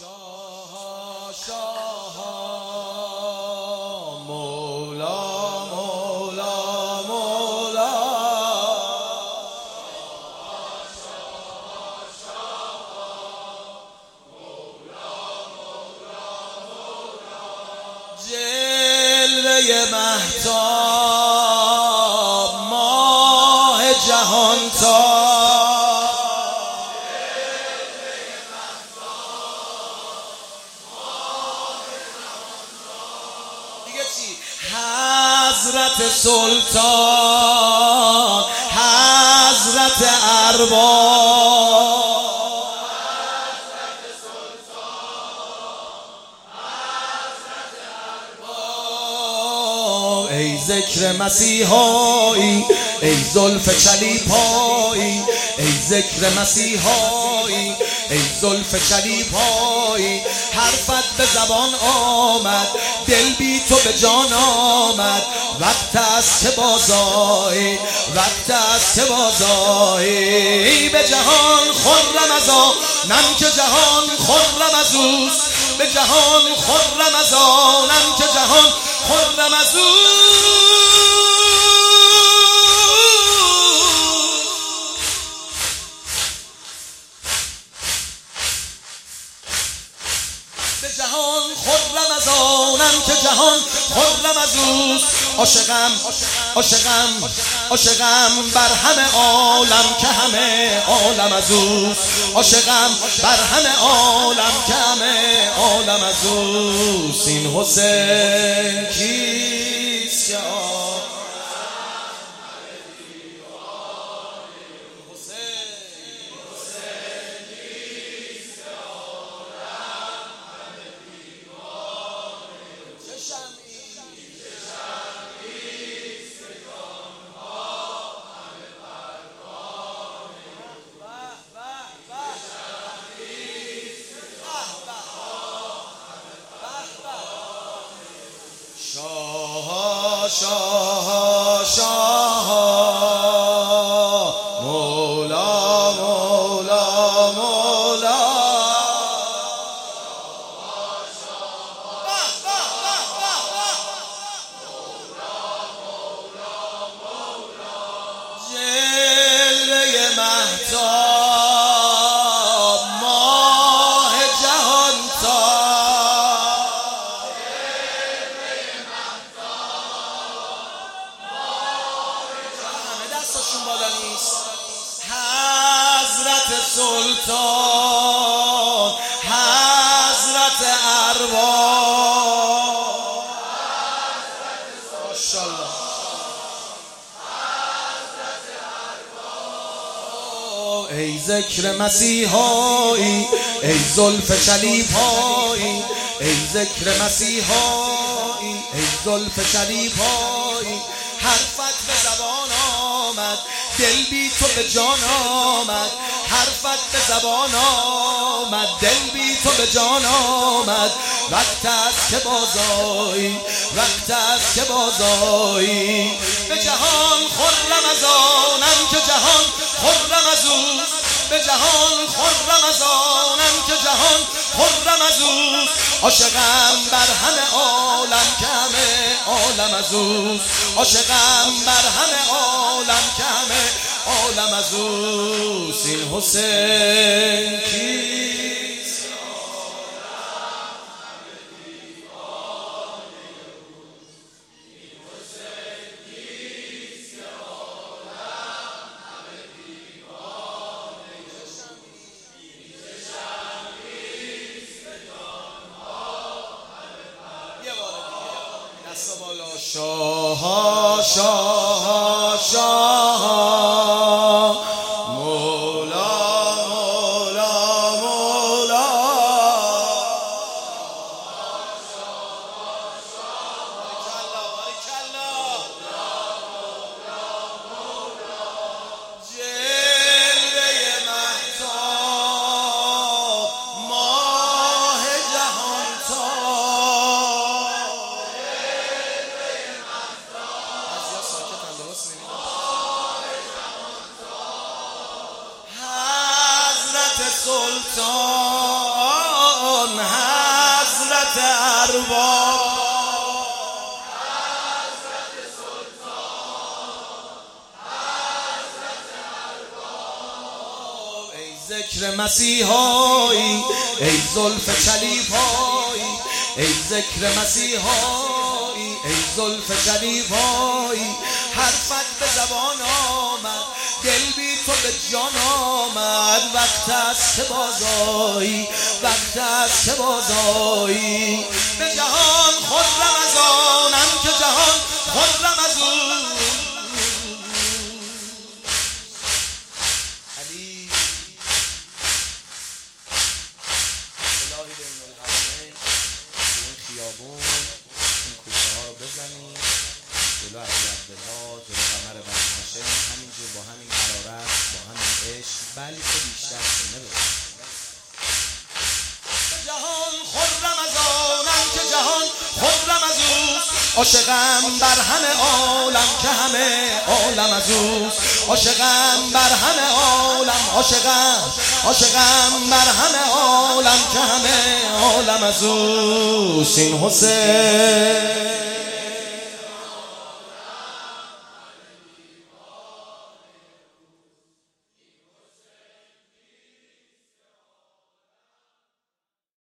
شاه شاه مولا مولا مولا جلوه مهتاب ماه جهان حضرت سلطان حضرت ارباب ای ذکر مسیحایی ای زلف چلیپایی ای ذکر مسیحایی ای زلف چلیپایی حرفت به زبان آمد دل بی تو به جان آمد وقت است که بازایی وقت است که بازایی به جهان خرم از آنم که جهان خرم از اوست به جهان خرم از آنم که جهان خرم از اوست به جهان خرم از آنم که جهان خرم از اوست عاشقم عاشقم عاشقم بر همه عالم که همه عالم از اوست عاشقم بر همه عالم که همه عالم از اوست این حسین کیست که شاه شاه شاه مولا مولا مولا جلوه مهتاب ماه جهان حضرت سلطان حضرت ارباب ماشاءالله ای ذکر مسیحایی ای زلف چلیپایی ای ذکر مسیحایی ای زلف چلیپایی حرفت به زبان آمد دل بی تو به جان آمد حرفت به زبان آمد دل بی تو به جان آمد وقت است که بازایی وقت است که بازایی به جهان خرم از آنم که جهان خرم از اوست به جهان خرم از آنم که جهان خرم از اوست عاشقم بر همه عالم که همه عالم از اوست عاشقم بر همه عالم که همه عالم از اوست این حسین کیست شاه شاه شاه مولا مولا مولا جلوه مهتاب ماه جهان ذکر مسیحایی، ای زلف چلیپایی، ای ذکر مسیحایی، ای زلف چلیپایی. حرفت به زبان آمد، دل بی تو به جان آمد. وقت است که بازایی، وقت است که بازایی. به جهان خرم از آنم که جهان خرم از او. علی الهی بین الحرمین این خیابون این کوچه ها رو بزنیم جلو علی عبدالله، جلو قمر بنی هاشم، همینجور با همین حرارت، با همین عشق، بلکه بیشتر نبود. جهان خرم از آنم که جهان خرم از اوست. عاشقم بر همه عالم که همه عالم از اوست. عاشقم بر همه عالم، عاشقم بر همه عالم که همه عالم از اوست. این حسین